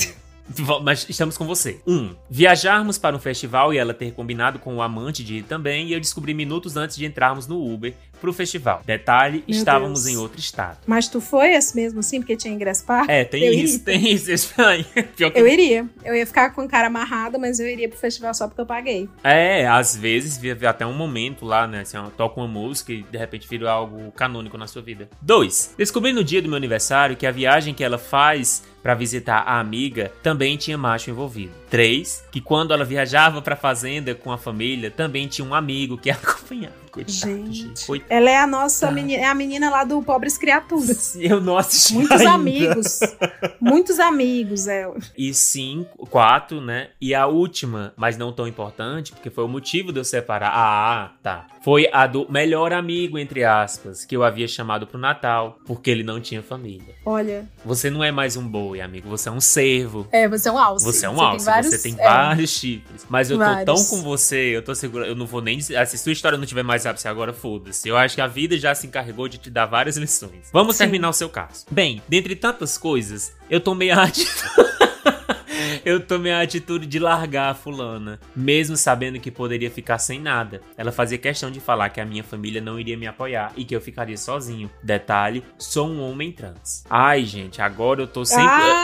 Mas estamos com você. Um, viajarmos para um festival e ela ter combinado com o amante de ir também, e eu descobri minutos antes de entrarmos no Uber pro festival. Detalhe, Meu estávamos Deus. em outro estado. Mas tu foi esse mesmo assim, porque tinha ingresso par? É, tem eu isso, iria. tem isso. isso aí. Pior que... Eu iria. Eu ia ficar com a cara amarrada, mas eu iria pro festival só porque eu paguei. É, às vezes via até um momento lá, né? Assim, toca uma música e de repente vira algo canônico na sua vida. Dois, descobri no dia do meu aniversário que a viagem que ela faz pra visitar a amiga também tinha macho envolvido. Três, que quando ela viajava pra fazenda com a família, também tinha um amigo que a acompanhava. Coitado, gente. gente. Coitado. Ela é a nossa menina, é a menina lá do Pobres Criaturas. Eu não assisti Muitos ainda. amigos. Muitos amigos, ela. E cinco, quatro, né? E a última, mas não tão importante, porque foi o motivo de eu separar. Ah, tá. Foi a do melhor amigo, entre aspas, que eu havia chamado pro Natal, porque ele não tinha família. Olha. Você não é mais um boi, amigo. Você é um cervo. É, você é um alce. Você é um você alce. Tem vários, você tem é. vários chifres. Mas eu vários. tô tão com você, eu tô segura. Eu não vou nem dizer. Se sua história não tiver mais ápice agora, foda-se. Eu acho que a vida já se encarregou de te dar várias lições. Vamos Sim. terminar o seu caso. Bem, dentre tantas coisas, eu tomei a atitude. Eu tomei a atitude de largar a fulana, mesmo sabendo que poderia ficar sem nada. Ela fazia questão de falar que a minha família não iria me apoiar e que eu ficaria sozinho. Detalhe, sou um homem trans. Ai, gente, agora eu tô sem...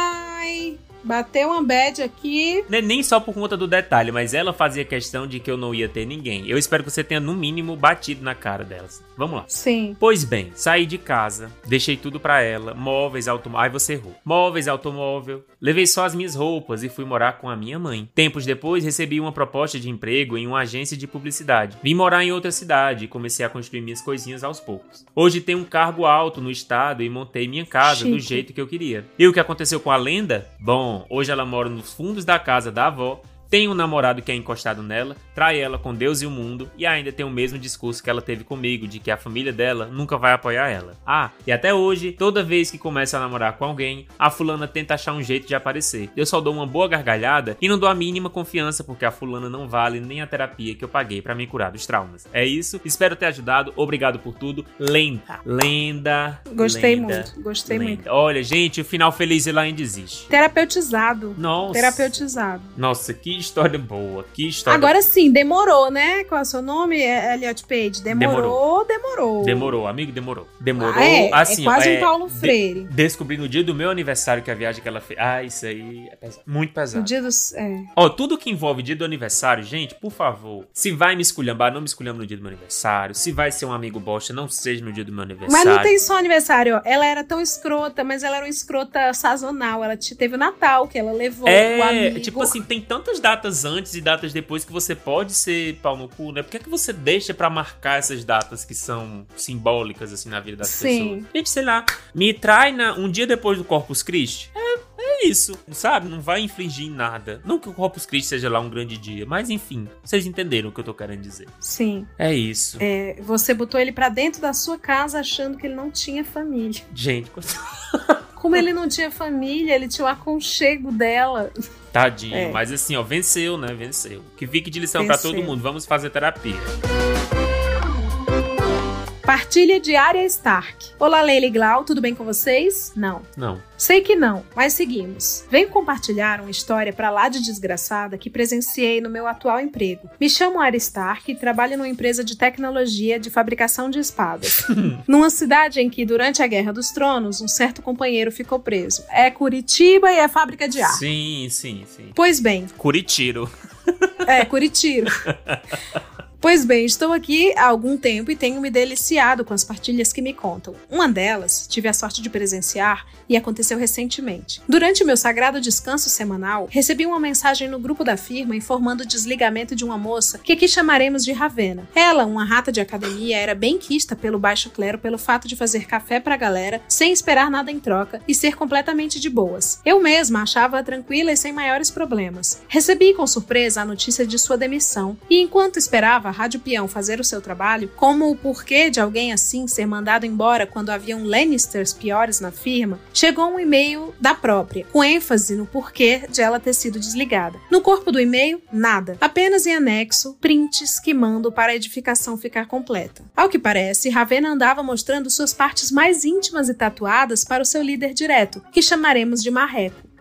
Ai... Bateu uma bad aqui. Nem só por conta do detalhe, mas ela fazia questão de que eu não ia ter ninguém. Eu espero que você tenha, no mínimo, batido na cara delas. Vamos lá. Sim. Pois bem, saí de casa, deixei tudo pra ela, móveis, automóvel... Ai, você errou. Móveis, automóvel. Levei só as minhas roupas e fui morar com a minha mãe. Tempos depois, recebi uma proposta de emprego em uma agência de publicidade. Vim morar em outra cidade e comecei a construir minhas coisinhas aos poucos. Hoje tenho um cargo alto no estado e montei minha casa Chique. do jeito que eu queria. E o que aconteceu com a Lenda? Bom... Hoje ela mora nos fundos da casa da avó, tem um namorado que é encostado nela, trai ela com Deus e o mundo e ainda tem o mesmo discurso que ela teve comigo de que a família dela nunca vai apoiar ela. Ah, e até hoje, toda vez que começa a namorar com alguém, a fulana tenta achar um jeito de aparecer. Eu só dou uma boa gargalhada e não dou a mínima confiança porque a fulana não vale nem a terapia que eu paguei pra me curar dos traumas. É isso, espero ter ajudado, obrigado por tudo. Lenda, lenda, Gostei lenda, muito, gostei lenda. muito. Olha, gente, o final feliz ela ainda existe. Terapeutizado. Nossa. Terapeutizado. Nossa, que história boa, que história. Agora sim, demorou, né? Qual é o seu nome? É Elliot Page. Demorou, demorou. Demorou, demorou amigo, demorou. Demorou, ah, é, assim, é quase é, um Paulo Freire. De, descobri no dia do meu aniversário que a viagem que ela fez... Ah, isso aí é pesado, muito pesado. No dia dos... É. Ó, tudo que envolve dia do aniversário, gente, por favor, se vai me esculhambar, não me esculhamba no dia do meu aniversário. Se vai ser um amigo bosta, não seja no dia do meu aniversário. Mas não tem só aniversário, ó. Ela era tão escrota, mas ela era uma escrota sazonal. Ela teve o Natal, que ela levou é, o amigo. Tipo assim, tem tantas datas antes e datas depois que você pode ser pau no cu, né? Por que é que você deixa pra marcar essas datas que são simbólicas, assim, na vida das Sim. pessoas? Gente, sei lá, me trai na, um dia depois do Corpus Christi? É, é isso, sabe? Não vai infligir em nada. Não que o Corpus Christi seja lá um grande dia, mas enfim, vocês entenderam o que eu tô querendo dizer. Sim. É isso. É, você botou ele pra dentro da sua casa achando que ele não tinha família. Gente, como ele não tinha família, ele tinha o aconchego dela. Tadinho, é. Mas assim, ó, venceu, né? Venceu. Que fique de lição Venceu. pra todo mundo. Vamos fazer terapia. Partilha de Arya Stark. Olá, Leila e Glau, tudo bem com vocês? Não. Não. Sei que não, mas seguimos. Venho compartilhar uma história pra lá de desgraçada que presenciei no meu atual emprego. Me chamo Arya Stark e trabalho numa empresa de tecnologia de fabricação de espadas. Numa cidade em que, durante a Guerra dos Tronos, um certo companheiro ficou preso. É Curitiba e é fábrica de ar. Sim, sim, sim. Pois bem. Curitiro. É, Curitiro. Pois bem, estou aqui há algum tempo e tenho me deliciado com as partilhas que me contam. Uma delas, tive a sorte de presenciar e aconteceu recentemente. Durante o meu sagrado descanso semanal, recebi uma mensagem no grupo da firma informando o desligamento de uma moça que aqui chamaremos de Ravena. Ela, uma rata de academia, era bem quista pelo baixo clero pelo fato de fazer café pra galera sem esperar nada em troca e ser completamente de boas. Eu mesma achava-a tranquila e sem maiores problemas. Recebi com surpresa a notícia de sua demissão e enquanto esperava a Rádio Peão fazer o seu trabalho, como o porquê de alguém assim ser mandado embora quando haviam Lannisters piores na firma, chegou um e-mail da própria, com ênfase no porquê de ela ter sido desligada. No corpo do e-mail, nada. Apenas em anexo, prints que mando para a edificação ficar completa. Ao que parece, Ravena andava mostrando suas partes mais íntimas e tatuadas para o seu líder direto, que chamaremos de Marreco.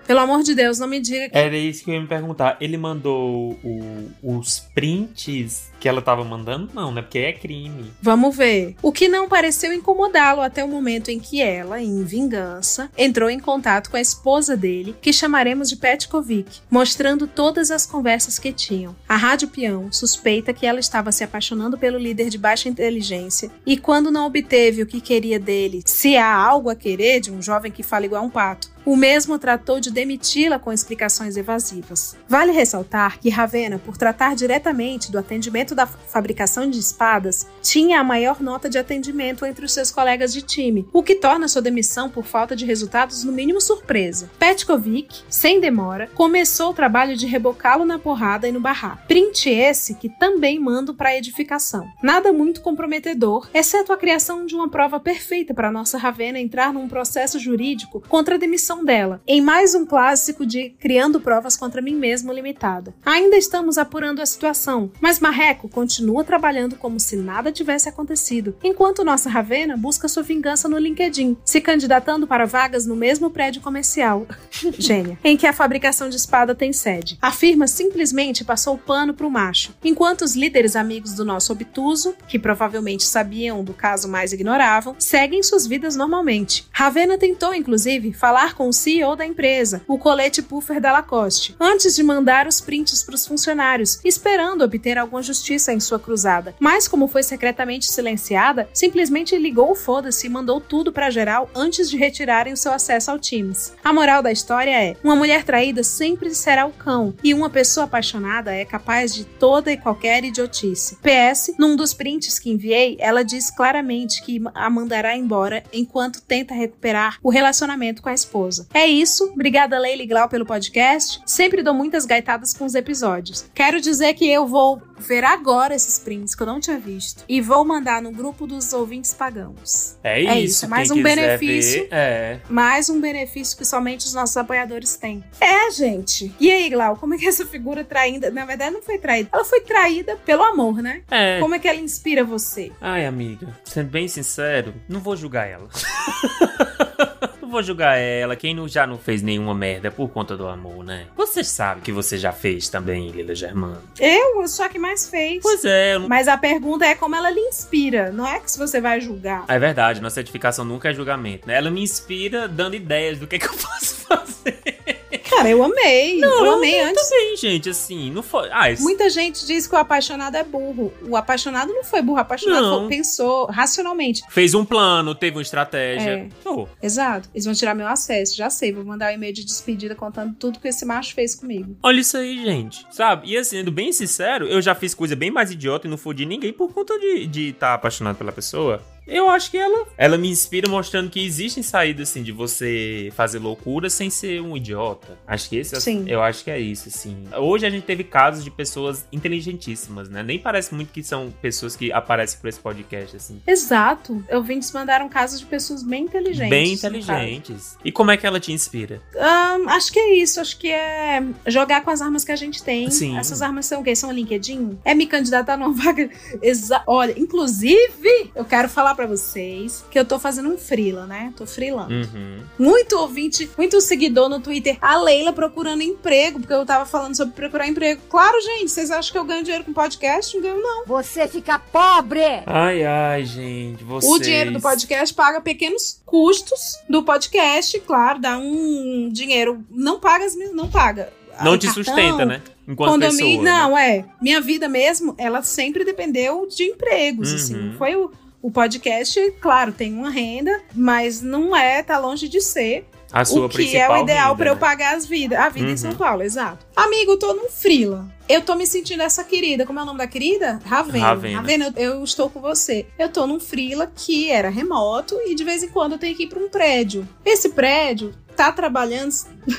Pelo amor de Deus, não me diga que... Era isso que eu ia me perguntar. Ele mandou o, os prints que ela tava mandando? Não, né? Porque é crime. Vamos ver. O que não pareceu incomodá-lo até o momento em que ela, em vingança, entrou em contato com a esposa dele, que chamaremos de Petkovic, mostrando todas as conversas que tinham. A rádio peão suspeita que ela estava se apaixonando pelo líder de baixa inteligência e quando não obteve o que queria dele, se há algo a querer de um jovem que fala igual um pato, o mesmo tratou de demiti-la com explicações evasivas. Vale ressaltar que Ravenna, por tratar diretamente do atendimento da fabricação de espadas, tinha a maior nota de atendimento entre os seus colegas de time, o que torna sua demissão por falta de resultados no mínimo surpresa. Petkovic, sem demora, começou o trabalho de rebocá-lo na porrada e no barraco. Print esse que também mando para a edificação. Nada muito comprometedor, exceto a criação de uma prova perfeita para nossa Ravenna entrar num processo jurídico contra a demissão dela, em mais um clássico de criando provas contra mim mesmo limitada. Ainda estamos apurando a situação, mas Marreco continua trabalhando como se nada tivesse acontecido, enquanto nossa Ravenna busca sua vingança no LinkedIn, se candidatando para vagas no mesmo prédio comercial, gênia, em que a fabricação de espada tem sede. A firma simplesmente passou o pano pro macho, enquanto os líderes amigos do nosso obtuso, que provavelmente sabiam do caso mais ignoravam, seguem suas vidas normalmente. Ravenna tentou, inclusive, falar com com o C E O da empresa, o colete puffer da Lacoste, antes de mandar os prints para os funcionários, esperando obter alguma justiça em sua cruzada. Mas como foi secretamente silenciada, simplesmente ligou o foda-se e mandou tudo para geral antes de retirarem o seu acesso ao Teams. A moral da história é, uma mulher traída sempre será o cão, e uma pessoa apaixonada é capaz de toda e qualquer idiotice. P S, num dos prints que enviei, ela diz claramente que a mandará embora enquanto tenta recuperar o relacionamento com a esposa. É isso, obrigada Leila e Glau pelo podcast, sempre dou muitas gaitadas com os episódios. Quero dizer que eu vou ver agora esses prints que eu não tinha visto e vou mandar no grupo dos ouvintes pagãos. É isso, é isso. Mais um benefício, ver, é. mais um benefício que somente os nossos apoiadores têm. É, gente. E aí, Glau, como é que essa figura traída, na verdade não foi traída, ela foi traída pelo amor, né? É. Como é que ela inspira você? Ai, amiga, sendo bem sincero, não vou julgar ela. Vou julgar ela, quem não, já não fez nenhuma merda por conta do amor, né? Você sabe que você já fez também, Lila Germano. Eu? Só que mais fez. Pois é. Eu não... Mas a pergunta é como ela lhe inspira, não é que se você vai julgar. É verdade, nossa edificação nunca é julgamento, né? Ela me inspira dando ideias do que, é que eu posso fazer. Cara, eu amei. Não, eu eu amei eu antes. também, gente, assim, não foi... Ah, isso... Muita gente diz que o apaixonado é burro. O apaixonado não foi burro, o apaixonado Não. foi, pensou racionalmente. Fez um plano, teve uma estratégia. É. Oh. Exato. Eles vão tirar meu acesso, já sei. Vou mandar um e-mail de despedida contando tudo que esse macho fez comigo. Olha isso aí, gente. Sabe? E assim, sendo bem sincero, eu já fiz coisa bem mais idiota e não fodi ninguém por conta de de estar apaixonado pela pessoa. Eu acho que ela, ela me inspira mostrando que existem saídas, assim, de você fazer loucura sem ser um idiota. Acho que esse, Sim. eu acho que é isso, assim. Hoje a gente teve casos de pessoas inteligentíssimas, né? Nem parece muito que são pessoas que aparecem por esse podcast, assim. Exato. Eu vim te mandar um caso de pessoas bem inteligentes. Bem inteligentes. E como é que ela te inspira? Um, acho que é isso. Acho que é jogar com as armas que a gente tem. Sim. Essas armas são o quê? São o LinkedIn? É me candidatar numa vaga... Exa... Olha, inclusive, eu quero falar pra vocês que eu tô fazendo um freela, né? Tô freelando. Uhum. Muito ouvinte, muito seguidor no Twitter. A Leila procurando emprego, porque eu tava falando sobre procurar emprego. Claro, gente, vocês acham que eu ganho dinheiro com podcast? Não ganho, não. Você fica pobre! Ai, ai, gente, vocês... O dinheiro do podcast paga pequenos custos do podcast, claro, dá um dinheiro. Não paga as minhas, não paga. Não Aí, te cartão, sustenta, né? Enquanto condomínio, pessoa. não, né? é. Minha vida mesmo, ela sempre dependeu de empregos, Uhum. assim. Não foi o, o podcast, claro, tem uma renda, mas não é, tá longe de ser A sua o que principal é o ideal renda, pra eu né? pagar as vidas, a vida Uhum. em São Paulo, exato. Amigo, eu tô num freela. Eu tô me sentindo essa querida. Como é o nome da querida? Ravena. Ravena. Ravena, eu, eu estou com você. Eu tô num freela que era remoto e de vez em quando eu tenho que ir pra um prédio. Esse prédio tá trabalhando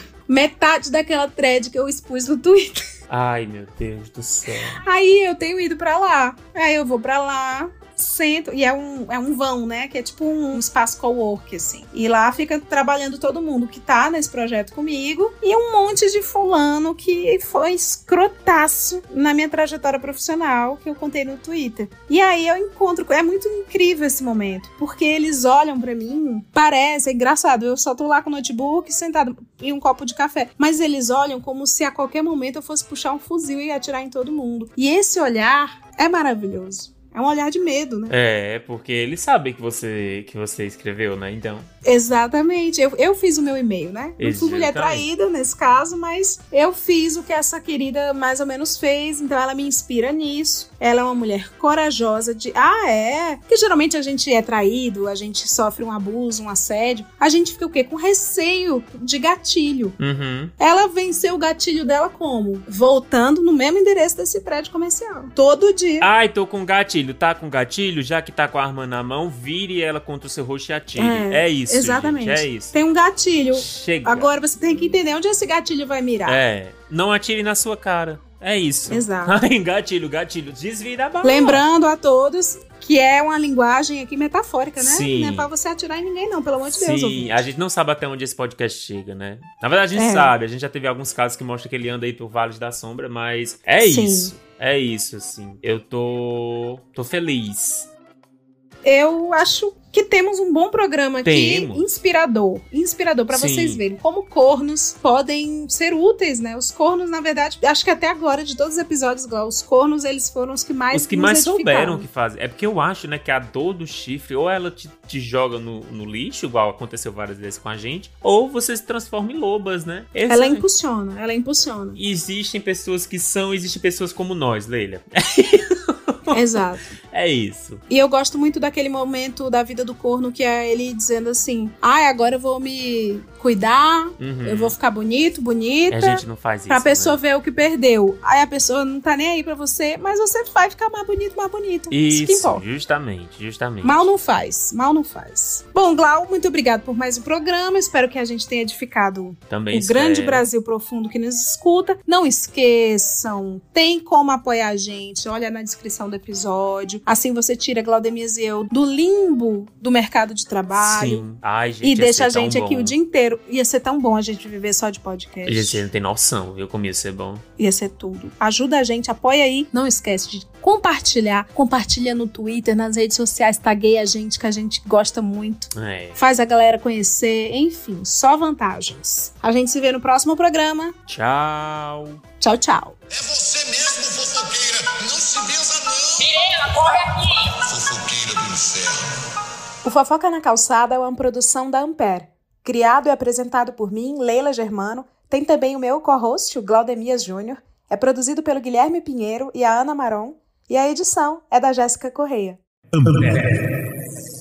metade daquela thread que eu expus no Twitter. Ai, meu Deus do céu. Aí eu tenho ido pra lá. Aí eu vou pra lá, sento, e é um, é um vão, né? Que é tipo um espaço co-work, assim. E lá fica trabalhando todo mundo que tá nesse projeto comigo e um monte de fulano que foi escrotaço na minha trajetória profissional que eu contei no Twitter. E aí eu encontro, é muito incrível esse momento, porque eles olham pra mim, parece, é engraçado, eu só tô lá com o notebook sentado e um copo de café, mas eles olham como se a qualquer momento eu fosse puxar um fuzil e atirar em todo mundo. E esse olhar é maravilhoso. É um olhar de medo, né? É, porque eles sabem que você, que você escreveu, né? Então... Exatamente. Eu, eu fiz o meu e-mail, né? Não fui mulher traída nesse caso, mas eu fiz o que essa querida mais ou menos fez, então ela me inspira nisso. Ela é uma mulher corajosa de... Ah, é? Porque geralmente a gente é traído, a gente sofre um abuso, um assédio, a gente fica o quê? Com receio de gatilho. Uhum. Ela venceu o gatilho dela como? Voltando no mesmo endereço desse prédio comercial. Todo dia. Ai, tô com gatilho. Tá com gatilho? Já que tá com a arma na mão, vire ela contra o seu rosto e atire. É, é isso, exatamente. Gente, é isso. Tem um gatilho. Chega. Agora você tem que entender onde esse gatilho vai mirar. É, não atire na sua cara. É isso. Exato. Ai, gatilho, gatilho. Desvira a bala. Lembrando a todos que é uma linguagem aqui metafórica, né? Sim. Não é pra você atirar em ninguém, não, pelo amor de Deus. Sim, ouvinte. a gente não sabe até onde esse podcast chega, né? Na verdade, a gente É. sabe. A gente já teve alguns casos que mostram que ele anda aí por Vales da Sombra, mas é Sim. isso. É isso, assim. Eu tô... tô feliz. Eu acho que temos um bom programa aqui, Temos. inspirador. Inspirador, pra Sim. vocês verem como cornos podem ser úteis, né? Os cornos, na verdade, acho que até agora, de todos os episódios, igual, os cornos, eles foram os que mais Os que nos mais edificaram. souberam o que fazer. É porque eu acho, né, que a dor do chifre, ou ela te, te joga no, no lixo, igual aconteceu várias vezes com a gente, ou você se transforma em lobas, né? Esse Ela é- impulsiona, ela impulsiona. Existem pessoas que são, existem pessoas como nós, Leila. Exato. É isso. E eu gosto muito daquele momento da vida do corno que é ele dizendo assim: ai, agora eu vou me cuidar, Uhum. eu vou ficar bonito, bonita. A gente não faz isso, Pra pessoa né? ver o que perdeu. Aí a pessoa não tá nem aí pra você, mas você vai ficar mais bonito, mais bonita. Isso que Isso, importa. justamente, justamente. Mal não faz, mal não faz. Bom, Glau, muito obrigado por mais um programa. Espero que a gente tenha edificado Também o grande espero. Brasil profundo que nos escuta. Não esqueçam, tem como apoiar a gente. Olha na descrição do episódio. Assim você tira Glaudemias e eu do limbo do mercado de trabalho. Sim. Ai, gente, E ia deixa a ser tão gente aqui bom. o dia inteiro. Ia ser tão bom a gente viver só de podcast. Gente, você não tem noção, eu comia ser bom. Ia ser tudo. Ajuda a gente, apoia aí. Não esquece de compartilhar. Compartilha no Twitter, nas redes sociais. Tagueia a gente, que a gente gosta muito. É. Faz a galera conhecer. Enfim, só vantagens. A gente se vê no próximo programa. Tchau. Tchau, tchau. É você mesmo, fofoqueira. Não se benza, não. Mirela, corre aqui. Fofoqueira do inferno. O Fofoca na Calçada é uma produção da Ampere. Criado e apresentado por mim, Leila Germano. Tem também o meu co-host, o Glaudemias Júnior. É produzido pelo Guilherme Pinheiro e a Ana Maron. E a edição é da Jéssica Correia. Ampere.